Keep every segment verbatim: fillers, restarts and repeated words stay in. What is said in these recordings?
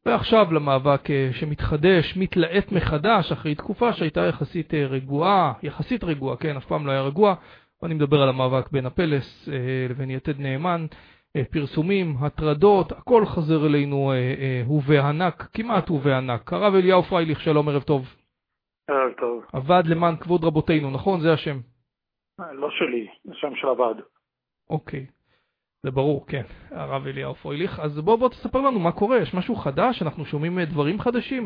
ועכשיו למאבק שמתחדש, מתלעט מחדש, אחרי תקופה שהייתה יחסית רגועה, יחסית רגועה, כן, אף פעם לא היה רגועה, ואני מדבר על המאבק בין הפלס לבין יתד נאמן, פרסומים, הטרדות, הכל חזר אלינו הוא וענק, כמעט הוא וענק. הרב אליהו פרייליך, שלום, ערב טוב. ערב טוב. עבד למען כבוד רבותינו, נכון? זה השם? לא שלי, זה שם של עבד. אוקיי. זה ברור, כן, הרב אליהו פרייליך. אז בוא בוא תספר לנו מה קורה, יש משהו חדש, אנחנו שומעים דברים חדשים.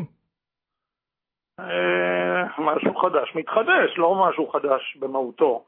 משהו חדש, מתחדש, לא משהו חדש במהותו.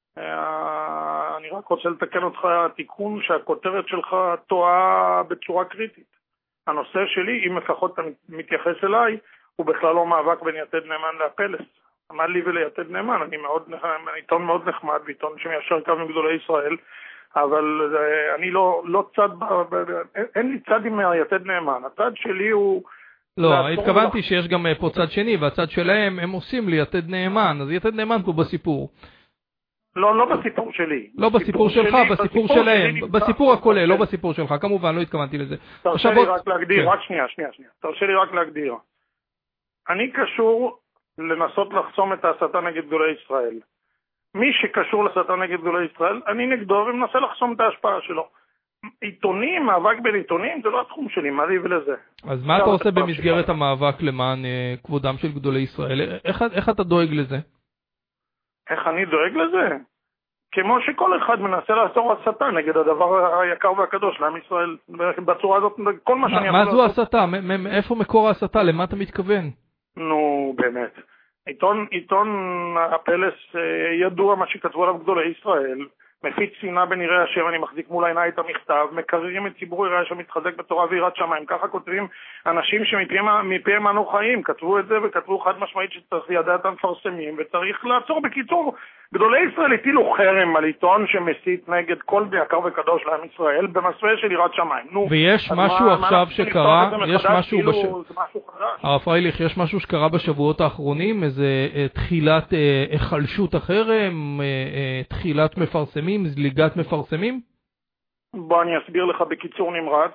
אני רק רוצה לתקן אותך תיקון שהכותרת שלך טועה בצורה קריטית. הנושא שלי, אם לפחות אתה מתייחס אליי, הוא בכלל לא מאבק בין יתד נאמן להפלס. עמד לי וליתד נאמן, אני מאוד, עיתון מאוד נחמד, ועיתון שמיישר קו מגדולי ישראל, אבל אני לא, לא צד, אין לי צד עם היתד נאמן, הצד שלי הוא... לא, התכוונתי שיש גם פה צד שני, והצד שלהם הם עושים לי יתד נאמן, אז יתד נאמן פה בסיפור. לא, לא בסיפור שלי. לא בסיפור שלך, בסיפור שלהם, בסיפור הכולל, לא בסיפור שלך, כמובן, לא התכוונתי לזה. תרשה לי רק להגדיר, רק שנייה, שנייה, שנייה. תרשה לי רק להגדיר. אני קשור לנסות לחסום את ההסתה נגד גדולי ישראל. מי שקשור להסתה נגד גדולי ישראל, אני נגדו ומנסה לחסום את ההשפעה שלו. עיתונים, מאבק בין עיתונים, זה לא התחום שלי, מה לי ולזה. אז מה אתה עושה במסגרת המאבק למען כבודם של גדולי ישראל? איך אתה דואג לזה? איך אני דואג לזה? כמו שכל אחד מנסה לעצור הסתה נגד הדבר היקר והקדוש לעם ישראל. בצורה הזאת, כל מה שאני... מה זו הסתה? איפה מקור ההסתה? למה אתה מתכוון? נו, באמת. עיתון, עיתון הפלס ידוע מה שכתבו עליו גדולי ישראל, מפיץ שנאה בנראה השם, אני מחזיק מול עיניי את המכתב, מקררים את ציבור יראה שמתחזק בתורה ויראת שמיים. ככה כותבים אנשים שמפיהם אנו חיים, כתבו את זה וכתבו חד משמעית שצריך לידע את המפרסמים וצריך לעצור. בקיצור, גדולי ישראל הטילו חרם על עיתון שמסית נגד כל יקר וקדוש לעם ישראל במסווה של יראת שמיים. נו, ויש משהו מה, עכשיו מה שקרה, יש משהו, כאילו, בש... משהו הרב פרייליך, יש משהו שקרה בשבועות האחרונים, איזה תחילת החלשות החרם, תחילת מפרסמים, זליגת מפרסמים? בוא אני אסביר לך בקיצור נמרץ.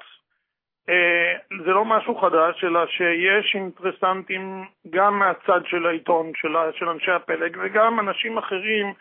זה לא משהו חדש, אלא שיש אינטרסנטים גם מהצד של העיתון, של, של אנשי הפלג, וגם אנשים אחרים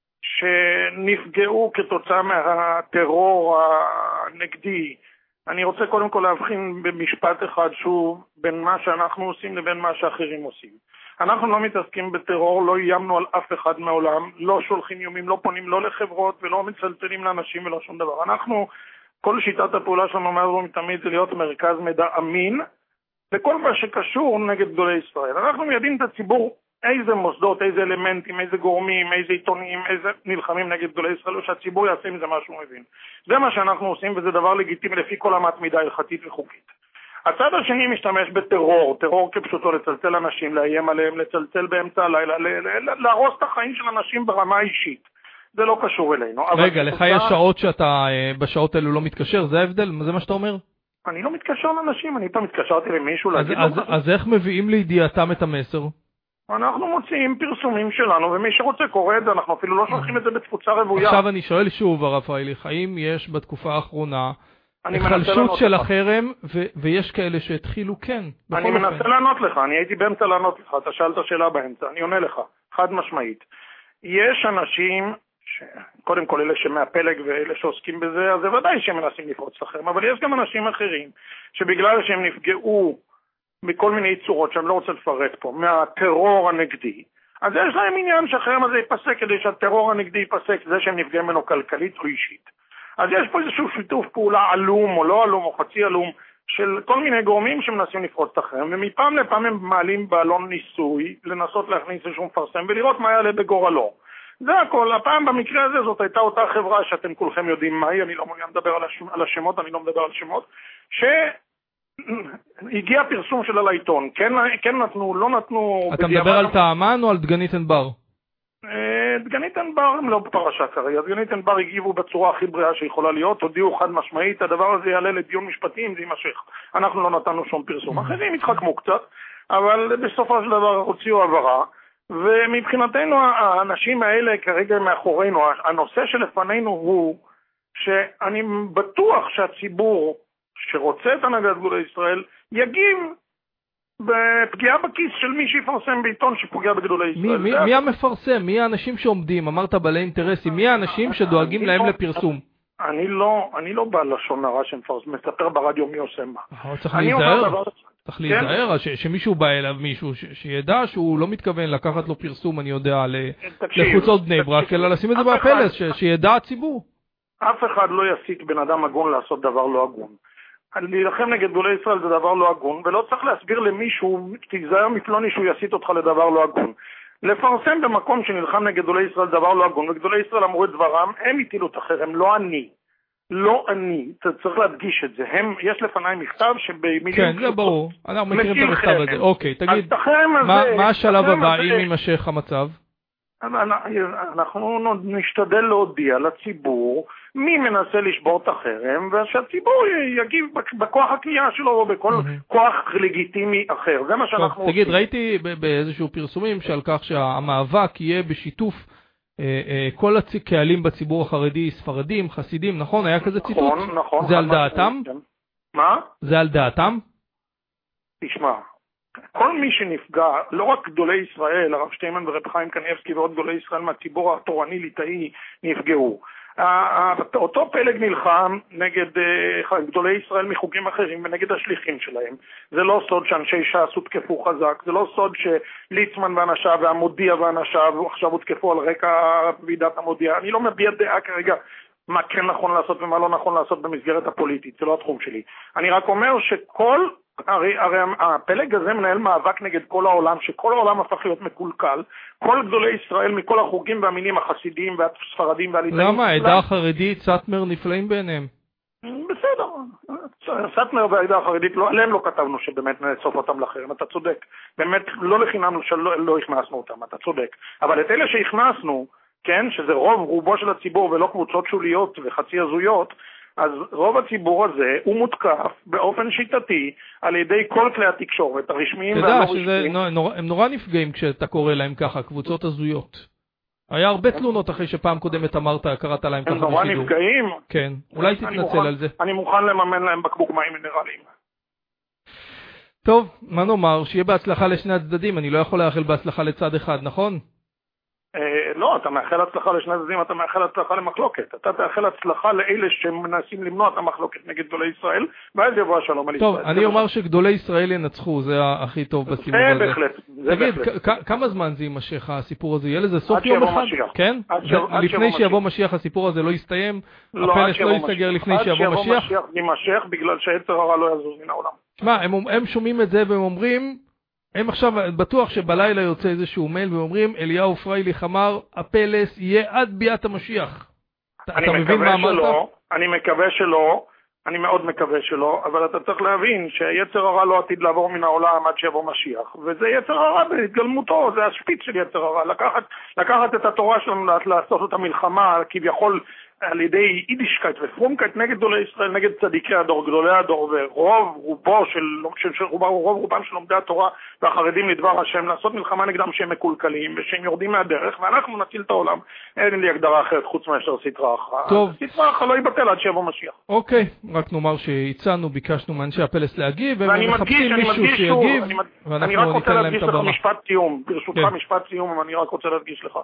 שנפגעו כתוצאה מהטרור הנגדי. אני רוצה קודם כל להבחין במשפט אחד שוב בין מה שאנחנו עושים לבין מה שאחרים עושים. אנחנו לא מתעסקים בטרור, לא איימנו על אף אחד מעולם, לא שולחים איומים, לא פונים לא לחברות ולא מצלצלים לאנשים ולא שום דבר. אנחנו, כל שיטת הפעולה שלנו מאז ומתמיד זה להיות מרכז מידע אמין לכל מה שקשור נגד גדולי ישראל. אנחנו מיידעים את הציבור איזה מוסדות, איזה אלמנטים, איזה גורמים, איזה עיתונים, איזה נלחמים נגד גדולי ישראל, או שהציבור יעשה עם זה משהו מבין. זה מה שאנחנו עושים, וזה דבר לגיטימי לפי כל אמת מידה הלכתית וחוקית. הצד השני משתמש בטרור, טרור כפשוטו, לצלצל אנשים, לאיים עליהם, לצלצל באמצע הלילה, להרוס את החיים של אנשים ברמה האישית. זה לא קשור אלינו. רגע, לך יש שעות שאתה בשעות האלו לא מתקשר, זה ההבדל? זה מה שאתה אומר? אני לא מתקשר לאנשים, אני פעם מתקשרתי למישהו להגיד... אז איך מביאים לידיעתם את המסר? אנחנו מוציאים פרסומים שלנו, ומי שרוצה קורא את זה, אנחנו אפילו לא שולחים את זה בתפוצה רבויה. עכשיו אני שואל שוב, הרב פרייליך, האם יש בתקופה האחרונה החלשות של החרם, ויש כאלה שהתחילו כן? אני מנסה לענות לך, אני הייתי באמצע לענות לך, אתה שאלת שאלה באמצע, אני עונה לך, חד משמעית. יש אנשים, קודם כל אלה שמהפלג ואלה שעוסקים בזה, אז זה ודאי שהם מנסים לפרוץ לחרם, אבל יש גם אנשים אחרים, שבגלל שהם נפגעו מכל מיני צורות שאני לא רוצה לפרט פה, מהטרור הנגדי, אז יש להם עניין שהחרם הזה ייפסק כדי שהטרור הנגדי ייפסק, זה שהם נפגעים ממנו כלכלית או אישית. אז יש פה איזשהו שיתוף פעולה עלום או לא עלום או חצי עלום של כל מיני גורמים שמנסים לפרוץ את החרם, ומפעם לפעם הם מעלים בעלון ניסוי לנסות להכניס איזשהו מפרסם ולראות מה יעלה בגורלו. זה הכל. הפעם במקרה הזה זאת הייתה אותה חברה שאתם כולכם יודעים מהי, אני לא מעוניין לדבר על השמות, אני לא מדבר על שמות, ש... הגיע פרסום שלה לעיתון, כן, כן נתנו, לא נתנו... אתה מדבר על טעמן או על דגנית ענבר? דגנית ענבר הם לא בפרשה כרגע, דגנית ענבר הגיבו בצורה הכי בריאה שיכולה להיות, הודיעו חד משמעית, הדבר הזה יעלה לדיון משפטי אם זה יימשך. אנחנו לא נתנו שום פרסום, אחרים התחכמו קצת, אבל בסופו של דבר הוציאו עברה, ומבחינתנו האנשים האלה כרגע מאחורינו, הנושא שלפנינו הוא שאני בטוח שהציבור שרוצה את הנהגת גדולי ישראל יגיב בפגיעה בכיס של מי שיפרסם בעיתון שפוגע בגדולי ישראל. מי, מי, מי המפרסם? מי האנשים שעומדים? אמרת בעלי אינטרסים. מי האנשים שדואגים להם לא, לפרסום? אני לא, אני לא בא לשון הרע שמפרסם, מספר ברדיו מי עושה מה. צריך להיזהר. צריך להיזהר שמישהו בא אליו מישהו שידע שהוא לא מתכוון לקחת לו פרסום, אני יודע, לחוצות בני ברק, אלא לשים את זה בפלס, שידע הציבור. אף אחד לא יסית בן אדם הגון לעשות דבר לא הגון. להילחם נגד גדולי ישראל זה דבר לא הגון, ולא צריך להסביר למישהו, תיזהר מפלוני שהוא יסית אותך לדבר לא הגון. לפרסם במקום שנלחם נגד גדולי ישראל דבר לא הגון, וגדולי ישראל אמרו את דברם, הם הטילו את החרם, לא אני. לא אני, צריך להדגיש את זה. הם, יש לפניי מכתב שבמילים... כן, זה ברור. אנחנו מכירים את המכתב הזה. אוקיי, תגיד, מה השלב הבא אם יימשך המצב? אנחנו נשתדל להודיע לציבור מי מנסה לשבור את החרם, ושהציבור יגיב בכוח הקנייה שלו או בכל כוח לגיטימי אחר. זה מה שאנחנו עושים. תגיד, ראיתי באיזשהו פרסומים שעל כך שהמאבק יהיה בשיתוף כל הקהלים בציבור החרדי, ספרדים, חסידים, נכון? היה כזה ציטוט? נכון, נכון. זה על דעתם? מה? זה על דעתם? תשמע, כל מי שנפגע, לא רק גדולי ישראל, הרב שטיימן ורב חיים קניבסקי ועוד גדולי ישראל מהציבור התורני ליטאי נפגעו. אותו פלג נלחם נגד גדולי ישראל מחוגים אחרים ונגד השליחים שלהם. זה לא סוד שאנשי ש"ס הותקפו חזק, זה לא סוד שליצמן ואנשיו והמודיע ואנשיו עכשיו הותקפו על רקע ועידת המודיע. אני לא מביע דעה כרגע מה כן נכון לעשות ומה לא נכון לעשות במסגרת הפוליטית, זה לא התחום שלי. אני רק אומר שכל, הרי, הרי הפלג הזה מנהל מאבק נגד כל העולם, שכל העולם הפך להיות מקולקל, כל גדולי ישראל מכל החוגים והמינים החסידיים והספרדים והליטאים. למה? העדה החרדית, סאטמר נפלאים בעיניהם. בסדר, סאטמר והעדה החרדית, לא, עליהם לא כתבנו שבאמת נאסוף אותם לחרם, אתה צודק. באמת לא לחינם שלא לא הכנסנו אותם, אתה צודק. אבל את אלה שהכנסנו, כן, שזה רוב רובו של הציבור ולא קבוצות שוליות וחצי הזויות, אז רוב הציבור הזה הוא מותקף באופן שיטתי על ידי כל כלי התקשורת, הרשמיים והלא רשמיים. אתה יודע שהם נורא נפגעים כשאתה קורא להם ככה, קבוצות הזויות. היה הרבה תלונות אחרי שפעם קודמת אמרת, קראת להם ככה בשידור. הם נורא נפגעים? כן, אולי תתנצל על זה. אני מוכן לממן להם בקבוק מים מינרליים. טוב, מה נאמר? שיהיה בהצלחה לשני הצדדים, אני לא יכול לאחל בהצלחה לצד אחד, נכון? לא, אתה מאחל הצלחה לשני הצדדים, אתה מאחל הצלחה למחלוקת. אתה תאחל הצלחה לאלה שמנסים למנוע את המחלוקת נגד גדולי ישראל, ואז יבוא השלום על ישראל. טוב, אני אומר שגדולי ישראל ינצחו, זה הכי טוב בסיבוב הזה. זה בהחלט, זה תגיד, בהחלט. כמה זמן זה יימשך הסיפור הזה? יהיה לזה סוף יום אחד? עד שיבוא משיח. כן? לפני שיבוא משיח הסיפור הזה לא יסתיים? הפלס לא יסתגר לפני שיבוא משיח? עד שיבוא משיח יימשך בגלל שהיצר הרע לא יזוז מן העולם. תשמע, הם שומעים את זה והם אומרים, הם עכשיו בטוח שבלילה יוצא איזשהו מייל ואומרים, אליהו פרייליך אמר, הפלס יהיה עד ביאת המשיח. אתה מבין מה אמרת? אני מקווה שלא, אני מאוד מקווה שלא, אבל אתה צריך להבין שהיצר הרע לא עתיד לעבור מן העולם עד שיבוא משיח, וזה יצר הרע בהתגלמותו, זה השפיץ של יצר הרע, לקחת, לקחת את התורה שלנו, לעשות את המלחמה, כביכול על ידי יידישקייט ופרומקייט נגד גדולי ישראל, נגד צדיקי הדור, גדולי הדור, ורוב רובו של, של, של רוב, רוב רובם של לומדי התורה והחרדים לדבר השם, לעשות מלחמה נגדם שהם מקולקלים ושהם יורדים מהדרך, ואנחנו נציל את העולם. אין לי הגדרה אחרת חוץ מאשר סטרה אחת. טוב. סטרה אחת לא ייבטל עד שיבוא משיח. אוקיי, רק נאמר שהצענו, ביקשנו מאנשי הפלס להגיב, והם מחפשים מישהו שיגיב, ואנחנו ניתן להם את הבמה. משפט סיום, ברשותך משפט סיום, אני רק רוצה להדגיש לך.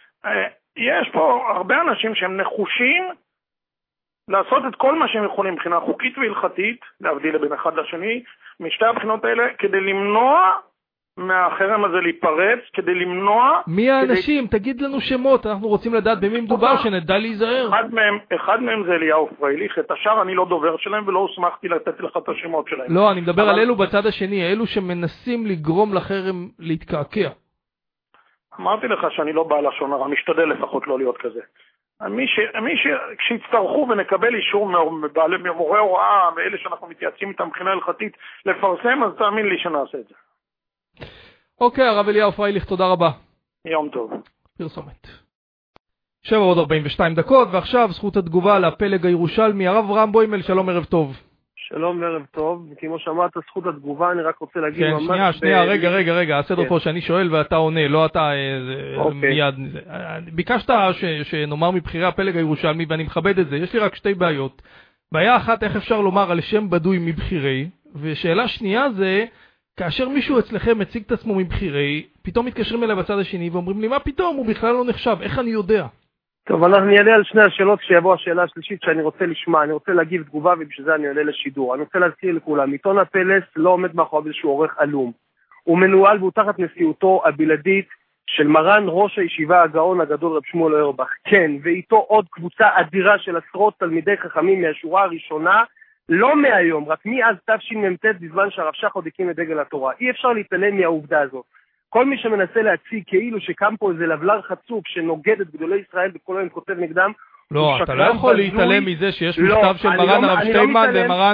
יש פה הרבה אנשים שהם נחושים לעשות את כל מה שהם יכולים מבחינה חוקית והלכתית, להבדיל בין אחד לשני, משתי הבחינות האלה, כדי למנוע מהחרם הזה להיפרץ, כדי למנוע... מי האנשים? כדי... תגיד לנו שמות, אנחנו רוצים לדעת במי מדובר, שנדע להיזהר. אחד מהם, אחד מהם זה אליהו פרייליך, את השאר אני לא דובר שלהם ולא הוסמכתי לתת לך את השמות שלהם. לא, אני מדבר אבל... על אלו בצד השני, אלו שמנסים לגרום לחרם להתקעקע. אמרתי לך שאני לא בעל לשון הרע, משתדל לפחות לא להיות כזה. מי ש... מי ש... כשיצטרכו ונקבל אישור ממורי הוראה, מאלה שאנחנו מתייעצים איתם מבחינה הלכתית, לפרסם, אז תאמין לי שנעשה את זה. אוקיי, הרב אליהו פרייליך, תודה רבה. יום טוב. פרסומת. שבע עוד ארבעים ושתיים דקות, ועכשיו זכות התגובה לפלג הירושלמי, הרב אברהם בוימל, שלום ערב טוב. שלום וערב טוב, כמו שמעת זכות התגובה, אני רק רוצה להגיד כן, ממש... כן, שנייה, שנייה, ב... רגע, רגע, רגע, הסדר כן. פה שאני שואל ואתה עונה, לא אתה אוקיי. מיד... ביקשת ש... שנאמר מבחירי הפלג הירושלמי, ואני מכבד את זה, יש לי רק שתי בעיות. בעיה אחת, איך אפשר לומר על שם בדוי מבחירי, ושאלה שנייה זה, כאשר מישהו אצלכם מציג את עצמו מבחירי, פתאום מתקשרים אליי בצד השני ואומרים לי, מה פתאום? הוא בכלל לא נחשב, איך אני יודע? טוב, אנחנו נעלה על שני השאלות כשיבוא השאלה השלישית שאני רוצה לשמוע, אני רוצה להגיב תגובה ובשביל זה אני עולה לשידור. אני רוצה להזכיר לכולם, עיתון הפלס לא עומד מאחוריו איזשהו עורך עלום. הוא מנוהל והוא תחת נשיאותו הבלעדית של מרן ראש הישיבה הגאון הגדול רב שמואל אוירבך. כן, ואיתו עוד קבוצה אדירה של עשרות תלמידי חכמים מהשורה הראשונה, לא מהיום, רק מאז תשמ"ט בזמן שהרב שך עוד הקים את דגל התורה. אי אפשר להתעלם מהעובדה הזאת. כל מי שמנסה להציג כאילו שקם פה איזה לבלר חצוף שנוגד את גדולי ישראל וכל היום כותב נגדם, לא, אתה לא יכול להתעלם מזה שיש מכתב של מרן הרב שטיימן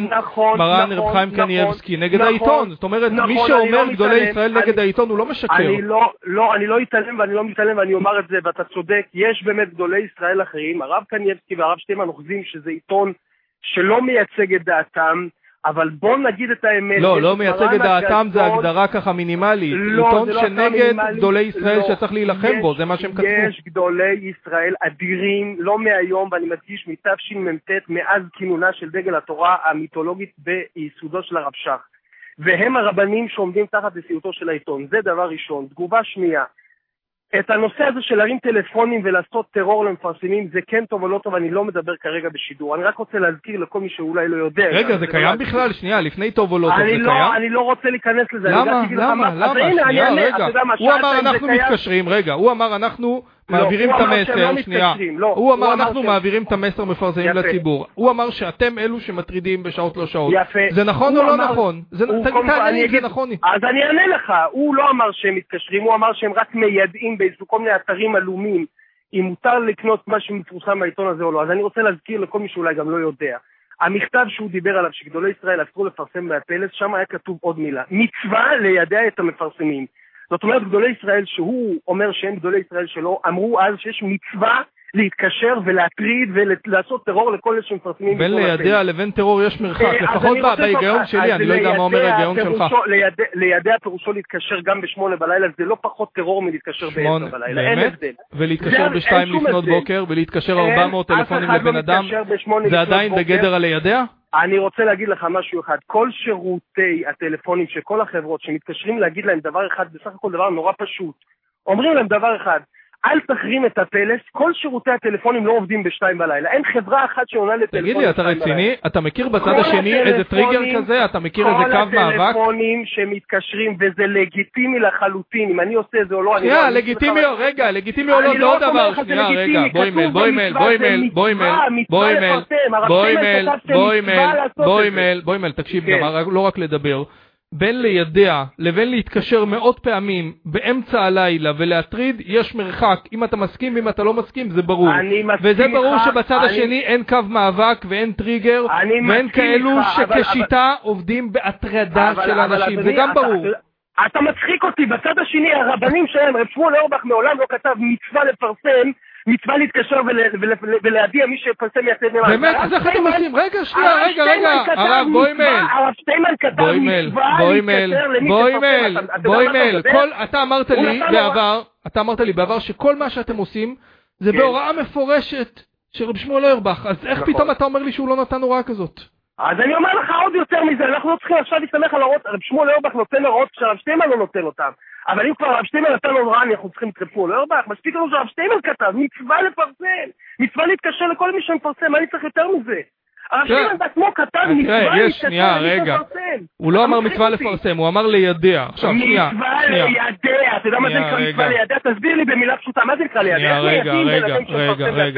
ומרן רב חיים קניאבסקי נגד העיתון. זאת אומרת, מי שאומר גדולי ישראל נגד העיתון הוא לא משקר. לא, אני לא אתעלם ואני לא מתעלם ואני אומר את זה ואתה צודק, יש באמת גדולי ישראל אחרים, הרב קניאבסקי והרב שטיימן אוחזים שזה עיתון שלא מייצג את דעתם, אבל בוא נגיד את האמת. לא, לא מייצג את דעתם, זה הגדרה ככה מינימלית. עיתון שנגד גדולי ישראל שצריך להילחם בו, זה מה שהם כתבו. יש גדולי ישראל אדירים, לא מהיום, ואני מדגיש מתשמ"ט, מאז כינונה של דגל התורה המיתולוגית ביסודו של הרב שך. והם הרבנים שעומדים תחת נשיאותו של העיתון. זה דבר ראשון. תגובה שנייה. את הנושא הזה של להרים טלפונים ולעשות טרור למפרסמים, זה כן טוב או לא טוב, אני לא מדבר כרגע בשידור. אני רק רוצה להזכיר לכל מי שאולי לא יודע. רגע, זה קיים בכלל? שנייה, לפני טוב או לא טוב, זה קיים? אני לא רוצה להיכנס לזה. למה? למה? למה? שנייה, רגע. הוא אמר אנחנו מתקשרים, רגע, הוא אמר אנחנו מעבירים את המסר, שנייה. הוא אמר אנחנו מעבירים את המסר מפרסמים לציבור. הוא אמר שאתם אלו שמטרידים בשעות לא שעות. זה נכון או לא נכון? תענה לי, זה נכון. אז אני אענה לך. הוא לא אמר שהם מתקשרים, הוא אמר שהם רק מיידעים באיזשהו כל מיני אתרים עלומים אם מותר לקנות מה שמפורסם בעיתון הזה או לא. אז אני רוצה להזכיר לכל מי שאולי גם לא יודע. המכתב שהוא דיבר עליו שגדולי ישראל אסרו לפרסם מהפלס, שם היה כתוב עוד מילה. מצווה לידע את המפרסמים. זאת אומרת, גדולי ישראל שהוא אומר שהם גדולי ישראל שלו, אמרו אז שיש מצווה להתקשר ולהטריד ולעשות טרור לכל אלה שמפרסמים. בין לידע לבין טרור יש מרחק, לפחות בהיגיון שלי, אני לא יודע מה אומר ההיגיון שלך. לידע פירושו להתקשר גם בשמונה בלילה, זה לא פחות טרור מלהתקשר בעשר בלילה, אין הבדל. ולהתקשר בשתיים לפנות בוקר, ולהתקשר ארבע מאות טלפונים לבן אדם, זה עדיין בגדר הלידע? אני רוצה להגיד לך משהו אחד, כל שירותי הטלפונים של כל החברות שמתקשרים להגיד להם דבר אחד, בסך הכל דבר נורא פשוט, אומרים להם דבר אחד, אל תחרים את הפלס, כל שירותי הטלפונים לא עובדים בשתיים בלילה, אין חברה אחת שעונה לטלפונים. תגיד לי, אתה רציני? אתה מכיר בצד השני איזה טריגר כזה? אתה מכיר איזה קו מאבק? כל הטלפונים שמתקשרים, וזה לגיטימי לחלוטין, אם אני עושה זה או לא, אני לא... שנייה, לגיטימי, רגע, לגיטימי או לא, זה עוד דבר, שנייה, רגע, בואי מייל, בואי מייל, בואי מייל, בואי מייל, בואי מייל, בואי מייל, בואי מייל, בואי מייל, בואי מייל, תקשיב, לא רק לדבר. בין לידע לבין להתקשר מאות פעמים באמצע הלילה ולהטריד יש מרחק. אם אתה מסכים ואם אתה לא מסכים זה ברור. וזה ברור שבצד אני... השני אין קו מאבק ואין טריגר ואין כאלו שכשיטה אבל... עובדים בהטרדה אבל, של אבל, אנשים. אבל, זה גם אתה, ברור. אתה, אתה מצחיק אותי. בצד השני הרבנים שלהם, רב שמואל אוירבך מעולם לא כתב מצווה לפרסם, מצווה להתקשר ולהדיע מי שפרסם יעשה דבר. באמת? אז איך אתם עושים? רגע, שנייה, רגע, רגע. הרב, בואי מייל. הרב שטיימן כתב מצווה להתקשר למי שפרסם. בואי מייל. אתה אמרת לי בעבר, אתה אמרת לי בעבר שכל מה שאתם עושים זה בהוראה מפורשת של רב שמואל אוירבך. אז איך פתאום אתה אומר לי שהוא לא נתן הוראה כזאת? אז אני אומר לך עוד יותר מזה, אנחנו לא צריכים עכשיו להסתמך על הוראות, רב שמואל אוירבך נותן הוראות כשרב שטיימן לא נותן אותם. אבל אם כבר רב שטיימן נתן הוראה, אנחנו צריכים את רב שמואל אוירבך, מספיק לנו שרב שטיימן כתב, מצווה לפרסם, מצווה להתקשר לכל מי שמפרסם, מה אני צריך יותר מזה? הרב שטיימן בעצמו כתב מצווה להתקשר למי שמפרסם. הוא לא אמר מצווה לפרסם, הוא אמר לידע. עכשיו, שנייה. מצווה לידע, אתה יודע מה זה נקרא מצווה לידע? תסביר לי במילה פשוטה, מה זה נקרא לידע? רגע, רגע, רגע, רגע,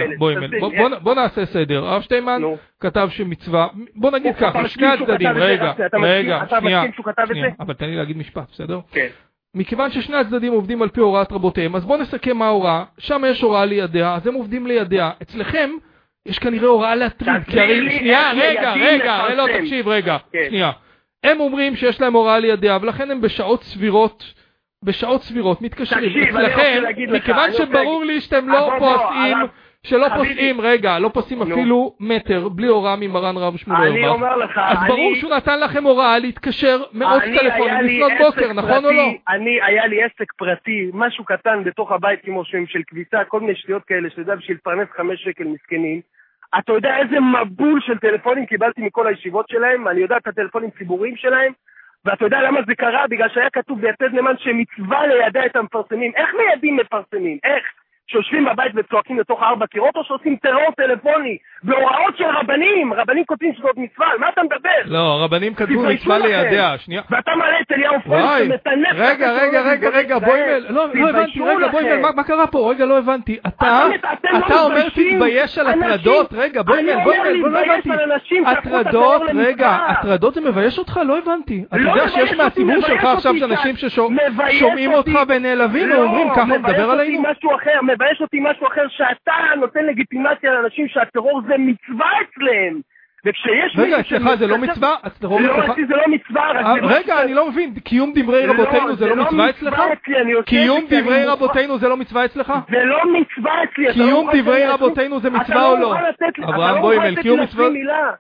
בוא נעשה סדר. הרב שטיימן כתב שמצווה, בוא נגיד ככה, שני הצדדים, רגע, רגע, שנייה, אבל תן לי להגיד משפט, בסדר? כן. מכיוון ששני הצדדים עובדים על פי הוראת רבותיהם, אז בואו נסכם מה ההוראה. שם יש הוראה לידע, אז הם עובדים לידע. אצלכם יש כנראה הוראה להטריד. שנייה, רגע, רגע, לא, תקשיב, רגע, שנייה. הם אומרים שיש להם הוראה לידע, ולכן הם בשעות סבירות, בשעות סבירות מתקשרים. אצלכם, מכיוון שברור לי שאתם לא פוסעים, שלא פוסעים, רגע, לא פוסעים אפילו מטר, בלי הוראה ממרן רב שמואל אוירבך. אז ברור שהוא נתן לכם הוראה להתקשר מאות טלפונים לפנות בוקר, נכון או לא? אני, היה לי עסק פרטי, משהו קטן בתוך הבית כמו שם של כביסה, כל מיני שטויות כאלה, שאתה יודע, בשביל לפרנס חמש שקל מסכנים. אתה יודע איזה מבול של טלפונים קיבלתי מכל הישיבות שלהם, אני יודע את הטלפונים ציבוריים שלהם, ואתה יודע למה זה קרה? בגלל שהיה כתוב ביתד נאמן שמצווה לידע את המפרסמים. איך מיידים מפרסמים? איך? שיושבים בבית וצועקים לתוך ארבע קירות, או שעושים טרור טלפוני, בהוראות של רבנים, רבנים כותבים שזאת מצווה, על מה אתה מדבר? לא, הרבנים כתבו מצווה לידע, שנייה. ואתה מעלה את אליהו פרויד שמטנף... רגע, רגע, רגע, רגע, בוימל, לא, לא הבנתי, רגע, בוימל, מה קרה פה? רגע, לא הבנתי. אתה, אתה אומר תתבייש על הטרדות, רגע, בוימל, בוימל, לא הבנתי. הטרדות, רגע, הטרדות זה מבייש אותך? לא הבנתי. אתה יודע שיש מהציבור שלך עכשיו אנשים ששומעים אותך ונעלבים ואומרים ככה מדבר עלינו? מבייש אותי משהו אחר, שאתה נותן לגיטימציה לאנשים שהטרור זה מצווה אצלם. וכשיש רגע, אצלך זה לא מצווה? לא, אצלי זה לא מצווה. רגע, אני לא מבין, קיום דברי רבותינו זה לא מצווה אצלך? קיום דברי רבותינו זה לא מצווה אצלך? זה לא מצווה אצלי. קיום דברי רבותינו זה מצווה או לא? אברהם בוימל, קיום מצווה...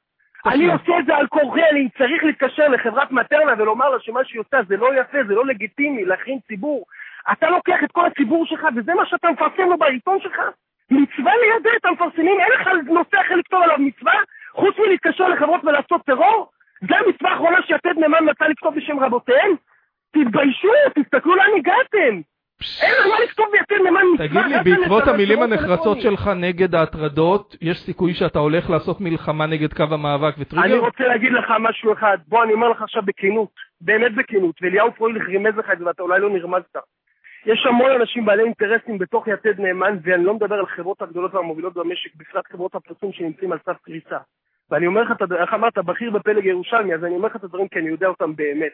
אני עושה את זה על כורחי, אני צריך להתקשר לחברת מטרנה ולומר לה שמה שהיא עושה זה לא יפה, זה לא לגיטימי, להכין ציבור. אתה לוקח את כל הציבור שלך, וזה מה שאתה מפרסם לו בעיתון שלך? מצווה לידע את המפרסמים, אין לך נושא אחר לכתוב עליו מצווה, חוץ מלהתקשר לחברות ולעשות טרור? זה המצווה האחרונה שיתד נאמן מצא לכתוב בשם רבותיהם? תתביישו, תסתכלו לאן הגעתם. אין לך מה לכתוב ביתד נאמן מצווה. תגיד לי, בעקבות המילים הנחרצות שלך נגד ההטרדות, יש סיכוי שאתה הולך לעשות מלחמה נגד קו המאבק וטריגר? אני רוצה להגיד לך משהו אחד, בוא אני אומר לך עכשיו בכנות, באמת בכנות, ואליהו פרויד רימז לך את זה ואתה אולי לא נרמזת. יש המון אנשים בעלי אינטרסים בתוך יתד נאמן, ואני לא מדבר על חברות הגדולות והמובילות במשק, בפרט חברות הפרסום שנמצאים על סף קריסה. ואני אומר לך, איך אמרת, בכיר בפלג ירושלמי, אז אני אומר לך את הדברים כי אני יודע אותם באמת.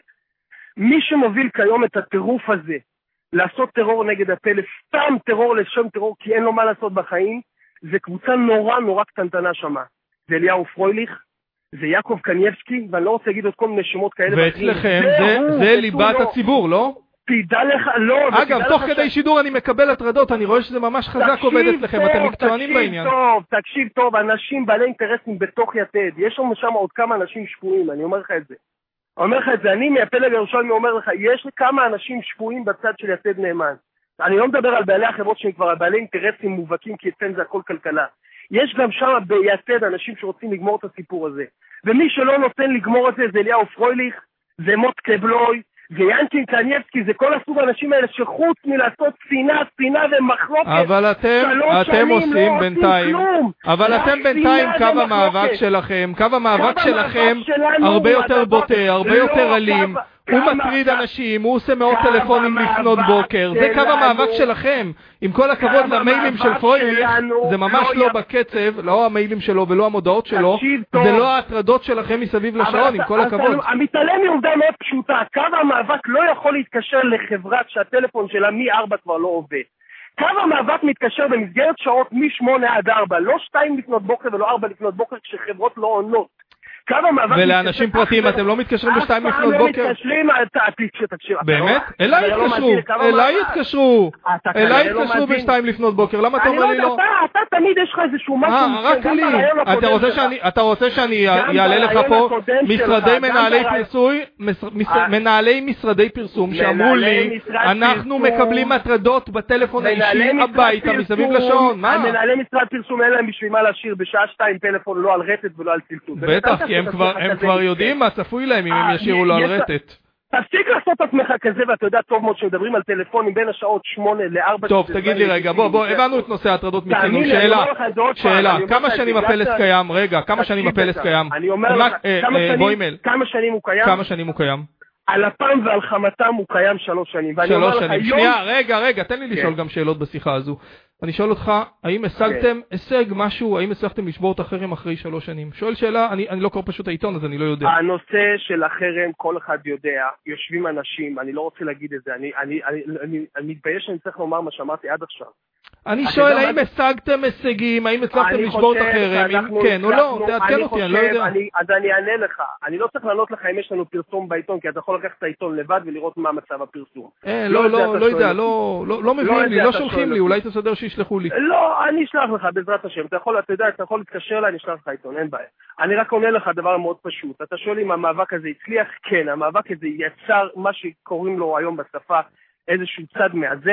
מי שמוביל כיום את הטירוף הזה, לעשות טרור נגד הפלס, סתם טרור לשם טרור, כי אין לו מה לעשות בחיים, זה קבוצה נורא נורא קטנטנה שמה. זה אליהו פרויליך, זה יעקב קנייבסקי, ואני לא רוצה להגיד עוד כל מיני שמות כאלה. ואצלכם זה ליבת הציבור, לא? תדע לך, לא... אגב, תוך כדי שידור אני מקבל הטרדות, אני רואה שזה ממש חזק עובד אצלכם, אתם מקצוענים בעניין. תקשיב טוב, תקשיב טוב, אנשים בעלי אינטרסים בתוך יתד, יש לנו שם עוד כמה אנשים שפויים, אני אומר לך את זה. אני אומר לך את זה, אני מהפלג הירושלמי אומר לך, יש כמה אנשים שפויים בצד של יתד נאמן. אני לא מדבר על בעלי החברות שהם כבר בעלי אינטרסים מובהקים, כי אצלם זה הכל כלכלה. יש גם שם ביתד אנשים שרוצים לגמור את הסיפור הזה. ומי שלא נותן לגמור את זה, זה אליהו פרויליך, זה מוט קבלוי, ויאנקין קנייבסקי, זה כל הסוג האנשים האלה שחוץ מלעשות צינה, צינה ומחלוקת. אבל אתם, אתם עושים בינתיים, אבל אתם בינתיים קו המאבק שלכם, קו המאבק שלכם הרבה יותר בוטה, הרבה יותר אלים, הוא מטריד אנשים, הוא עושה מאות טלפונים לפנות בוקר, זה קו המאבק שלכם. עם כל הכבוד למיילים של פרויליך, זה ממש לא בקצב, לא המיילים שלו ולא המודעות שלו, זה לא ההטרדות שלכם מסביב לשעון, עם כל הכבוד. המתעלם מעובדה מאוד פשוטה, קו המאבק לא יכול להתקשר לחברה שהטלפון שלה מ-ארבע כבר לא עובד. קו המאבק מתקשר במסגרת שעות מ-שמונה עד ארבע, לא שתיים לפנות בוקר ולא ארבע לפנות בוקר כשחברות לא עונות. ולאנשים פרטיים אתם לא מתקשרים בשתיים לפנות בוקר? באמת? אליי התקשרו, אליי התקשרו, אליי התקשרו בשתיים לפנות בוקר, למה אתה אומר לי לא? אתה תמיד יש לך איזשהו משהו, רק לי, אתה רוצה שאני אעלה לך פה משרדי מנהלי פרסוי, מנהלי משרדי פרסום שאמרו לי, אנחנו מקבלים הטרדות בטלפון האישי הביתה מסביב לשעון, מה? מנהלי משרד פרסום אין להם בשביל מה להשאיר בשעה שתיים טלפון לא על רטט ולא על צלצול. בטח, כי הם כבר, הם כבר יודעים מה צפוי להם אם הם ישירו לו על רטט. תפסיק לעשות את עצמך כזה, ואתה יודע טוב מאוד שמדברים על טלפונים בין השעות שמונה לארבע. טוב, תגיד לי רגע, בוא, בוא, הבנו את נושא ההטרדות מצינו. שאלה, שאלה, כמה שנים הפלס קיים? רגע, כמה שנים הפלס קיים? אני אומר לך, כמה שנים הוא קיים? כמה שנים הוא קיים? על אפם ועל חמתם הוא קיים שלוש שנים. שלוש שנים, שנייה, רגע, רגע, תן לי לשאול גם שאלות בשיחה הזו. אני שואל אותך, האם השגתם הישג משהו, האם הצלחתם לשבור את החרם אחרי שלוש שנים? שואל שאלה, אני, אני לא קורא פשוט העיתון, אז אני לא יודע. הנושא של החרם, כל אחד יודע, יושבים אנשים, אני לא רוצה להגיד את זה, אני, אני, אני, אני, אני מתבייש שאני צריך לומר מה שאמרתי עד עכשיו. אני שואל, האם השגתם הישגים, האם הצלחתם לשבור את החרם, אם כן או לא, תעדכן אותי, אני לא יודע. אז אני אענה לך, אני לא צריך לענות לך אם יש לנו פרסום בעיתון, כי אתה יכול לקחת את העיתון לבד ולראות מה מצב הפרסום. לא, לא, לא יודע, לא מביאים לי, לא שולחים לי, אולי תסדר שישלחו לי. לא, אני אשלח לך בעזרת השם, אתה יכול, אתה יודע, אתה יכול להתקשר לה, אני אשלח לך עיתון, אין בעיה. אני רק עונה לך דבר מאוד פשוט, אתה שואל אם המאבק הזה הצליח, כן, המאבק הזה יצר מה שקוראים לו היום בשפה איזשהו צד מאזן,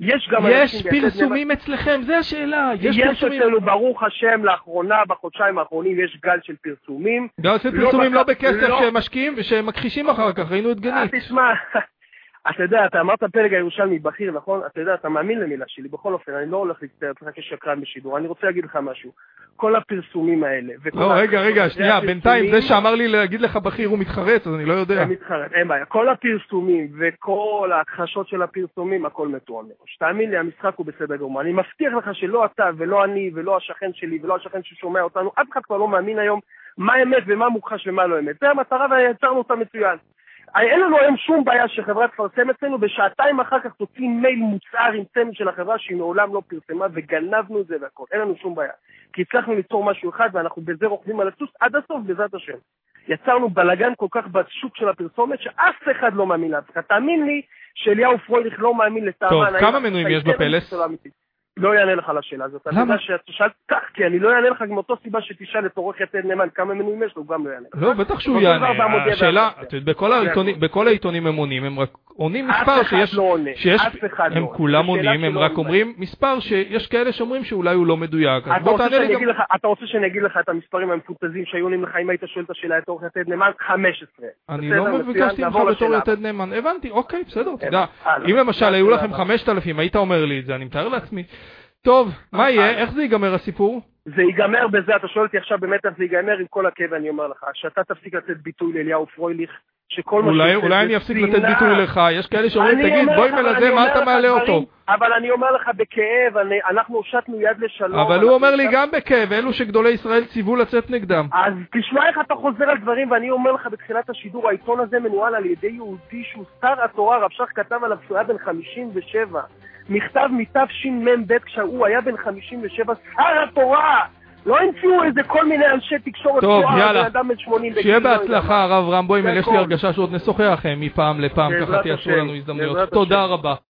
יש גם יש פרסומים אצלכם, זה השאלה. יש פרסומים. אצלנו, ברוך השם, לאחרונה, בחודשיים האחרונים, יש גל של פרסומים. גל של פרסומים לא בכסף שהם משקיעים ושהם מכחישים אחר כך, ראינו את גנית. תשמע, אתה יודע, אתה אמרת פלג הירושלמי בכיר, נכון? אתה יודע, אתה מאמין למילה שלי, בכל אופן, אני לא הולך להצטער לך כשקרן בשידור, אני רוצה להגיד לך משהו. כל הפרסומים האלה... לא, רגע, רגע, שנייה, בינתיים זה שאמר לי להגיד לך בכיר הוא מתחרט, אז אני לא יודע. הוא מתחרט, אין בעיה. כל הפרסומים וכל ההכחשות של הפרסומים, הכל מתואם מראש. תאמין לי, המשחק הוא בסדר גמור. אני מבטיח לך שלא אתה ולא אני ולא השכן שלי ולא השכן ששומע אותנו, אף אחד כבר לא מאמין היום מה אמת ומה מוכחש ומה לא אמת. זה המטרה ויצרנו אותה מצוין. אין לנו היום שום בעיה שחברה תפרסם אצלנו, בשעתיים אחר כך תוציא מייל מוצער עם צמד של החברה שהיא מעולם לא פרסמה וגנבנו את זה והכל. אין לנו שום בעיה. כי הצלחנו ליצור משהו אחד ואנחנו בזה רוכבים על הסוס עד הסוף בעזרת השם. יצרנו בלגן כל כך בשוק של הפרסומת שאף אחד לא מאמין לעצמך. תאמין לי שאליהו פרויליך לא מאמין לטעמן. טוב, כמה מנויים יש בפלס? לא יענה לך לשאלה הזאת. למה? ששאלת כך, כי אני לא יענה לך עם אותו סיבה שתשאל את עורך יתד נאמן כמה מנויים יש לו, גם לא יענה. לא, בטח שהוא יענה. השאלה, בכל העיתונים הם עונים, הם רק עונים מספר שיש, הם כולם עונים, הם רק אומרים מספר שיש כאלה שאומרים שאולי הוא לא מדויק. אתה רוצה שאני אגיד לך את המספרים המפוצזים שהיו עונים לך אם היית שואל את השאלה את עורך יתד נאמן? חמש עשרה. אני לא מבקשתי לך בתור יתד נאמן. הבנתי, אוקיי, בסדר, תדע. אם למשל היו לכם חמשת אלפים, היית אומר לי את זה, אני מתאר לעצמי. טוב, מה יהיה? איך זה ייגמר הסיפור? זה ייגמר בזה, אתה שואל אותי עכשיו באמת איך זה ייגמר עם כל הכאב, אני אומר לך, שאתה תפסיק לתת ביטוי לאליהו פרויליך, שכל מה אולי, אולי אני אפסיק לתת ביטוי לך, יש כאלה שאומרים, תגיד, בואי מלזה, מה אתה מעלה אותו? אבל אני אומר לך בכאב, אנחנו הושטנו יד לשלום. אבל הוא אומר לי גם בכאב, אלו שגדולי ישראל ציוו לצאת נגדם. אז תשמע איך אתה חוזר על דברים, ואני אומר לך בתחילת השידור, העיתון הזה מנוהל על ידי יהודי שהוא שר התורה, רב שך כתב עליו שהוא היה בן חמישים ושבע. מכתב מתשמ"ב כשהוא היה בן חמישים ושבע, שר התורה! לא המציאו איזה כל מיני אנשי תקשורת. טוב, יאללה, שיהיה בהצלחה הרב רמבוימל, יש לי הרגשה שעוד נשוחח מפעם לפעם, ככה תייצרו לנו הזדמנויות. תודה רבה.